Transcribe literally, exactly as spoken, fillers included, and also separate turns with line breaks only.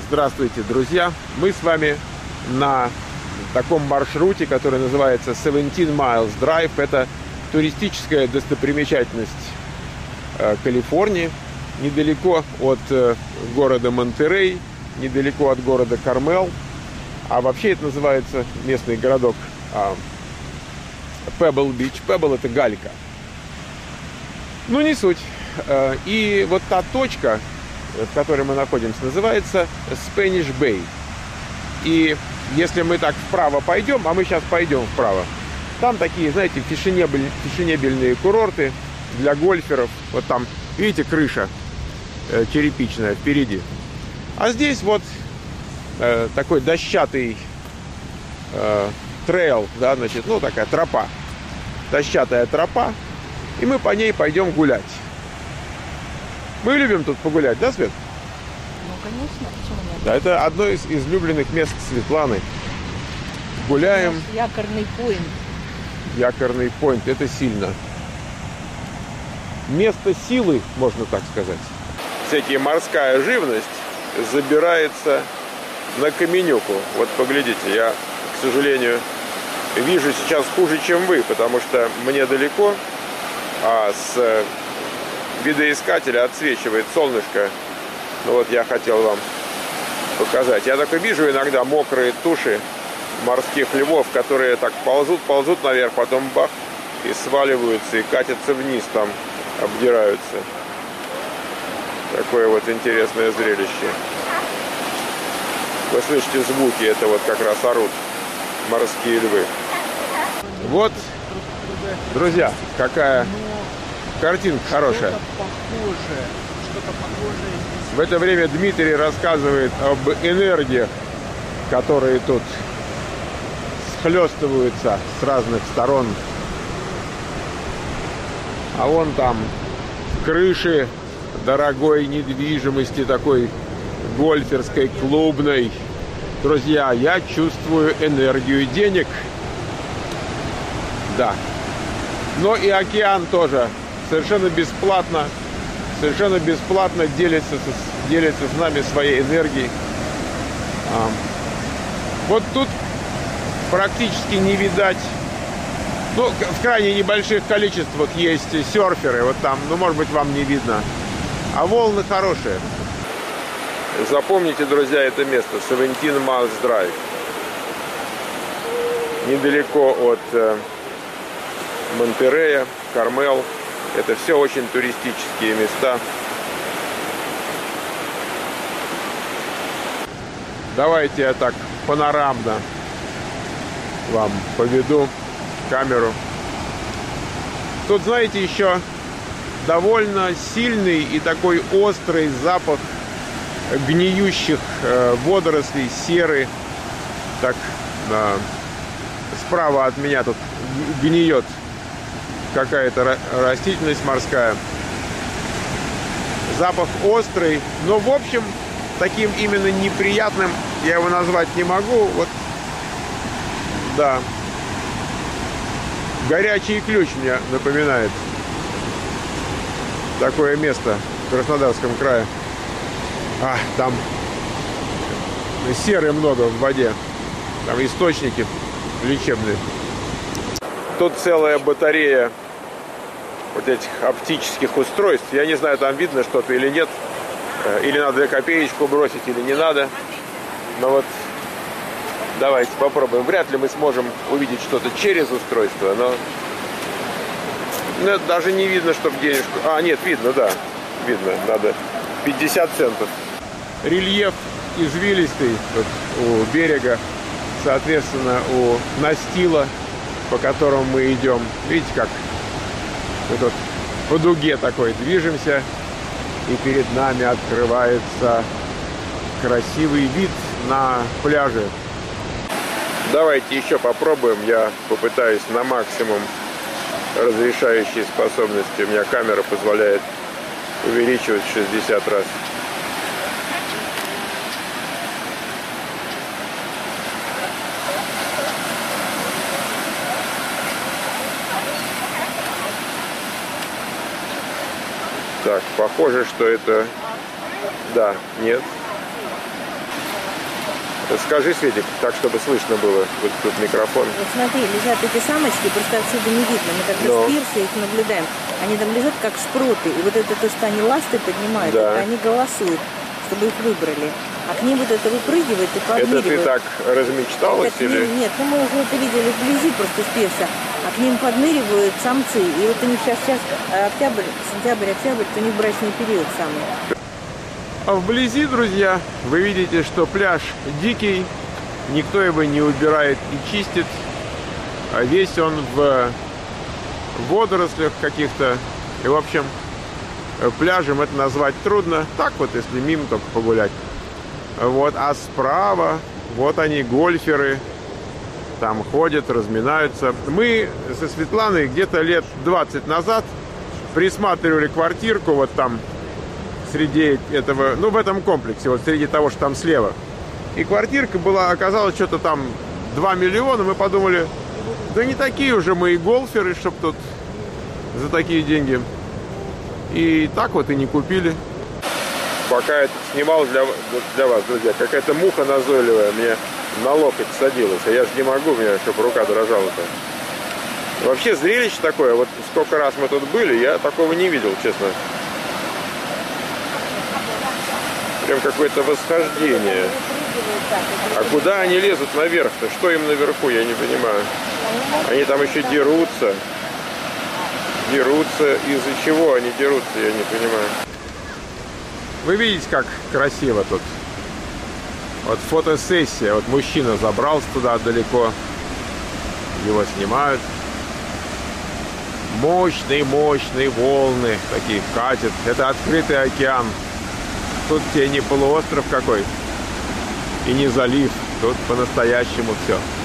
Здравствуйте, друзья! Мы с вами на таком маршруте, который называется семнадцать Miles Drive. Это туристическая достопримечательность э, Калифорнии, недалеко от э, города Монтерей, недалеко от города Кармел. А вообще это называется местный городок э, Пебл Бич. Пебл — это галька. Ну, не суть. Э, и вот та точка, в которой мы находимся, называется Spanish Bay. И если мы так вправо пойдем, а мы сейчас пойдем вправо, там такие, знаете, фешенебель, фешенебельные курорты для гольферов. Вот там, видите, крыша э, черепичная впереди. А здесь вот э, такой дощатый э, трейл, да, значит, ну такая тропа, дощатая тропа, и мы по ней пойдем гулять. Мы любим тут погулять, да, Свет?
Ну, конечно, почему нет?
Да, это одно из излюбленных мест Светланы. Гуляем.
Наш якорный поинт.
Якорный поинт, это сильно. Место силы, можно так сказать. Всякие морская живность забирается на Каменюку. Вот поглядите, я, к сожалению, вижу сейчас хуже, чем вы, потому что мне далеко, а с видоискателя отсвечивает солнышко. Ну вот я хотел вам показать. Я такой вижу иногда мокрые туши морских львов, которые так ползут, ползут наверх, потом бах, и сваливаются, и катятся вниз, там обдираются. Такое вот интересное зрелище. Вы слышите звуки, это вот как раз орут морские львы. Вот, друзья, какая картинка хорошая.
Что-то похожее, что-то похожее здесь.
В это время Дмитрий рассказывает об энергиях, которые тут схлестываются с разных сторон. А вон там крыши дорогой недвижимости, такой гольферской, клубной. Друзья, я чувствую энергию денег. Да. Но и океан тоже совершенно бесплатно, совершенно бесплатно делится, делится с нами своей энергией. А, вот тут практически не видать, ну, в крайне небольших количествах есть серферы, вот там, ну, может быть, вам не видно. А волны хорошие. Запомните, друзья, это место, семнадцать Miles Drive. Недалеко от э, Монтерея, Кармел. Это все очень туристические места. Давайте я так панорамно вам поведу камеру. Тут, знаете, еще довольно сильный и такой острый запах гниющих э, водорослей, серы. Так, э, справа от меня тут гниет какая-то растительность морская. Запах острый, но в общем таким именно неприятным я его назвать не могу. Вот, да. Горячий ключ мне напоминает такое место в Краснодарском крае. А, там серы много в воде. Там источники лечебные. Тут целая батарея вот этих оптических устройств. Я не знаю, там видно что-то или нет. Или надо копеечку бросить, или не надо. Но вот давайте попробуем. Вряд ли мы сможем увидеть что-то через устройство, но ну, даже не видно, чтобы денежку... А, нет, видно, да. Видно, надо пятьдесят центов. Рельеф извилистый вот, у берега. Соответственно, у настила, по которому мы идем. Видите, как мы тут по дуге такой движемся, и перед нами открывается красивый вид на пляже. Давайте еще попробуем. Я попытаюсь на максимум разрешающей способности. У меня камера позволяет увеличивать в шестьдесят раз. Так, похоже, что это... Да, нет. Скажи, Светик, так, чтобы слышно было. Вот тут микрофон.
Вот смотри, лежат эти самочки, просто отсюда не видно. Мы когда
Но.
с пирса их наблюдаем. Они там лежат как шпроты. И вот это то, что они ласты поднимают,
Да.
это они голосуют, чтобы их выбрали. А к ним вот это выпрыгивает и подмигивает.
Это ты так размечталась
Это
или?
не- Нет, ну мы уже это видели вблизи просто с пирса. А к ним подныривают самцы. И вот у них сейчас, сейчас октябрь, сентябрь, октябрь, это у них брачный период самый.
А вблизи, друзья, вы видите, что пляж дикий, никто его не убирает и чистит, а весь он в водорослях каких-то. И, в общем, пляжем это назвать трудно. Так вот, если мимо только погулять. Вот, а справа, вот они, гольферы, там ходят, разминаются. Мы со Светланой где-то лет двадцать назад присматривали квартирку вот там, среди этого, ну, в этом комплексе, вот среди того, что там слева. И квартирка была, оказалось, что-то там два миллиона. Мы подумали, да не такие уже мы и гольферы, чтоб тут за такие деньги. И так вот и не купили. Пока я снимал для, для вас, друзья, какая-то муха назойливая мне на локоть садилась. А я же не могу, у меня, чтобы рука дрожала-то. Вообще зрелище такое, вот сколько раз мы тут были, я такого не видел, честно. Прям какое-то восхождение. А куда они лезут наверх-то? Что им наверху, я не понимаю. Они там еще дерутся. Дерутся. Из-за чего они дерутся, я не понимаю. Вы видите, как красиво тут. Вот фотосессия. Вот мужчина забрался туда далеко. Его снимают. Мощные-мощные волны такие катят. Это открытый океан. Тут тебе не полуостров какой и не залив. Тут по-настоящему все.